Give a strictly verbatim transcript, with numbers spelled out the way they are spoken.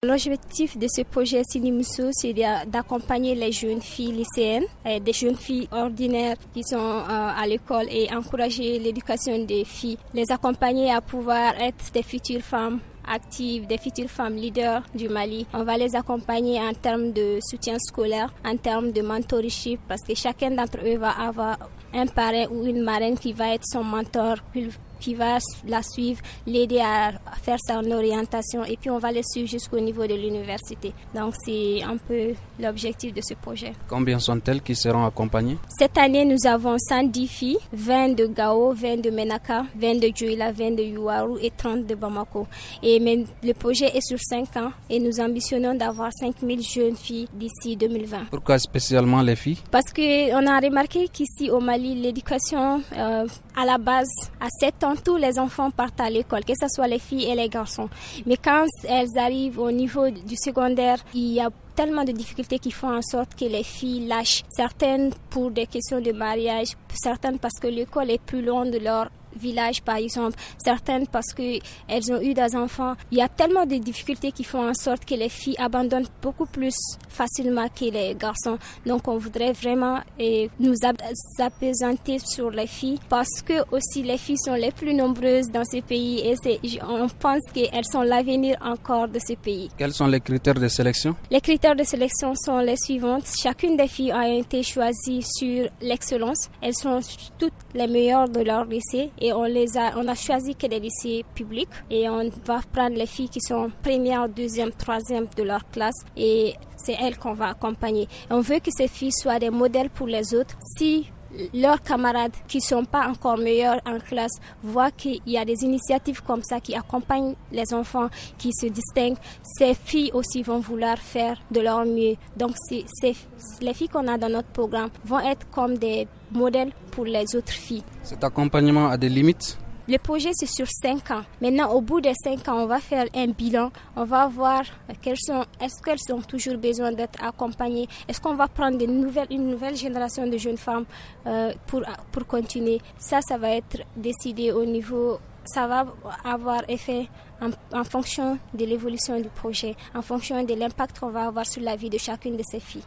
L'objectif de ce projet Sinimuso, c'est d'accompagner les jeunes filles lycéennes, des jeunes filles ordinaires qui sont à l'école et encourager l'éducation des filles, les accompagner à pouvoir être des futures femmes actives, des futures femmes leaders du Mali. On va les accompagner en termes de soutien scolaire, en termes de mentorship, parce que chacun d'entre eux va avoir un parrain ou une marraine qui va être son mentor, qui va la suivre, l'aider à faire son orientation et puis on va les suivre jusqu'au niveau de l'université. Donc c'est un peu l'objectif de ce projet. Combien sont-elles qui seront accompagnées? Cette année, nous avons cent dix filles, vingt de Gao, vingt de Menaka, vingt de Djoila, vingt de Yuwaru et trente de Bamako. Et mais le projet est sur cinq ans et nous ambitionnons d'avoir cinq mille jeunes filles d'ici deux mille vingt. Pourquoi spécialement les filles? Parce qu'on a remarqué qu'ici au Mali, l'éducation euh, à la base, à sept ans, tous les enfants partent à l'école, que ce soit les filles et les garçons. Mais quand elles arrivent au niveau du secondaire, il y a tellement de difficultés qui font en sorte que les filles lâchent. Certaines pour des questions de mariage, certaines parce que l'école est plus loin de leur village par exemple, certaines parce qu'elles ont eu des enfants. Il y a tellement de difficultés qui font en sorte que les filles abandonnent beaucoup plus facilement que les garçons. Donc on voudrait vraiment eh, nous apaisanter sur les filles parce que aussi les filles sont les plus nombreuses dans ce pays et c'est, on pense qu'elles sont l'avenir encore de ce pays. Quels sont les critères de sélection? Les critères de sélection sont les suivantes. Chacune des filles a été choisie sur l'excellence. Elles sont toutes les meilleures de leur lycée. Et on les a, on a choisi que des lycées publics et on va prendre les filles qui sont première, deuxième, troisième de leur classe et c'est elles qu'on va accompagner. On veut que ces filles soient des modèles pour les autres. Si leurs camarades qui sont pas encore meilleurs en classe voient qu'il y a des initiatives comme ça qui accompagnent les enfants qui se distinguent, ces filles aussi vont vouloir faire de leur mieux. Donc c'est, c'est, les filles qu'on a dans notre programme vont être comme des modèles pour les autres filles. Cet accompagnement a des limites? Le projet, c'est sur cinq ans. Maintenant, au bout des cinq ans, on va faire un bilan. On va voir quelles sont, est-ce qu'elles ont toujours besoin d'être accompagnées. Est-ce qu'on va prendre de nouvelles, une nouvelle génération de jeunes femmes euh, pour, pour continuer. Ça, ça va être décidé au niveau... Ça va avoir effet en, en fonction de l'évolution du projet, en fonction de l'impact qu'on va avoir sur la vie de chacune de ces filles.